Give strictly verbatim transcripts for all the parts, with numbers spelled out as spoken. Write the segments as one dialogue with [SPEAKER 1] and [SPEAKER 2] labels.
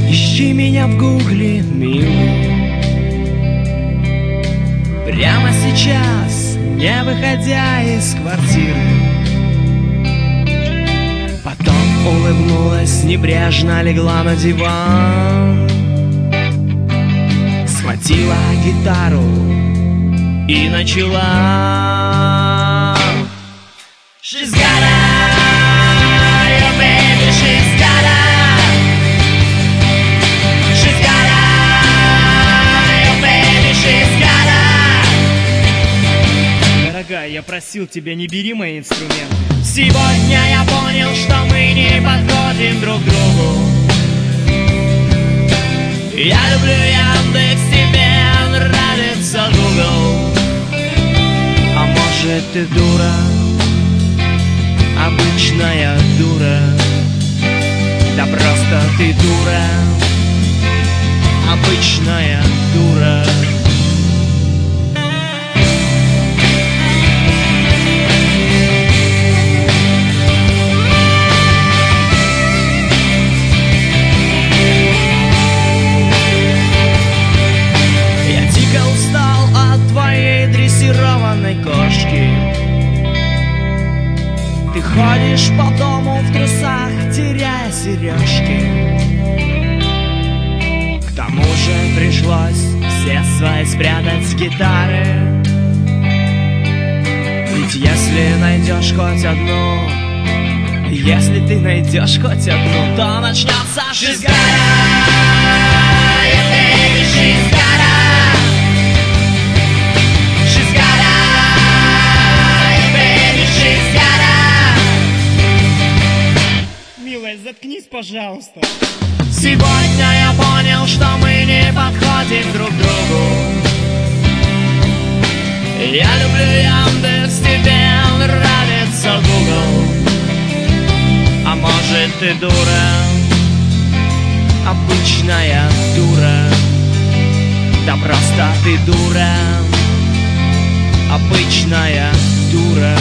[SPEAKER 1] Ищи меня в гугле, милый, прямо сейчас, не выходя из квартиры. Потом улыбнулась, небрежно легла на диван, схватила гитару и начала. She's gotta, your baby, she's gotta. She's gotta, your baby, she's gotta.
[SPEAKER 2] Дорогая, я просил тебя, не бери мои инструменты.
[SPEAKER 1] Сегодня я понял, что мы не подходим друг к другу. Я люблю Яндекс, тебе нравится Google. А может ты дура, обычная дура. Да просто ты дура, обычная дура. Я дико устал от твоей дрессированной кошки. Ты ходишь по дому в трусах, теряя сережки. К тому же пришлось все свои спрятать с гитары. Ведь если найдешь хоть одну, если ты найдешь хоть одну, то начнется She's gotta, yeah, baby, she's gotta. She's gotta, yeah, baby, she's gotta.
[SPEAKER 2] Милая, заткнись, пожалуйста.
[SPEAKER 1] Сегодня я понял, что мы не подходим друг к другу. Я люблю Яндекс, тебе нравится Google. А может ты дура, обычная дура. Да просто ты дура, обычная дура.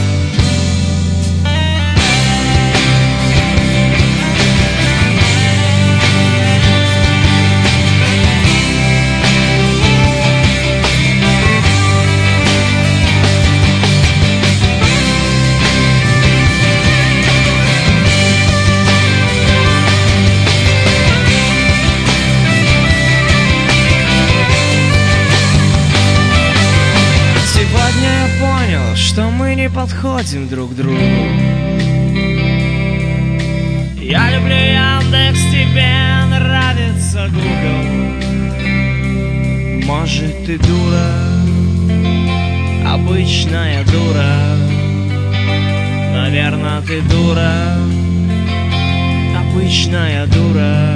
[SPEAKER 1] Что мы не подходим друг к другу. Я люблю Яндекс, тебе нравится Google. Может ты дура, обычная дура. Наверное, ты дура, обычная дура.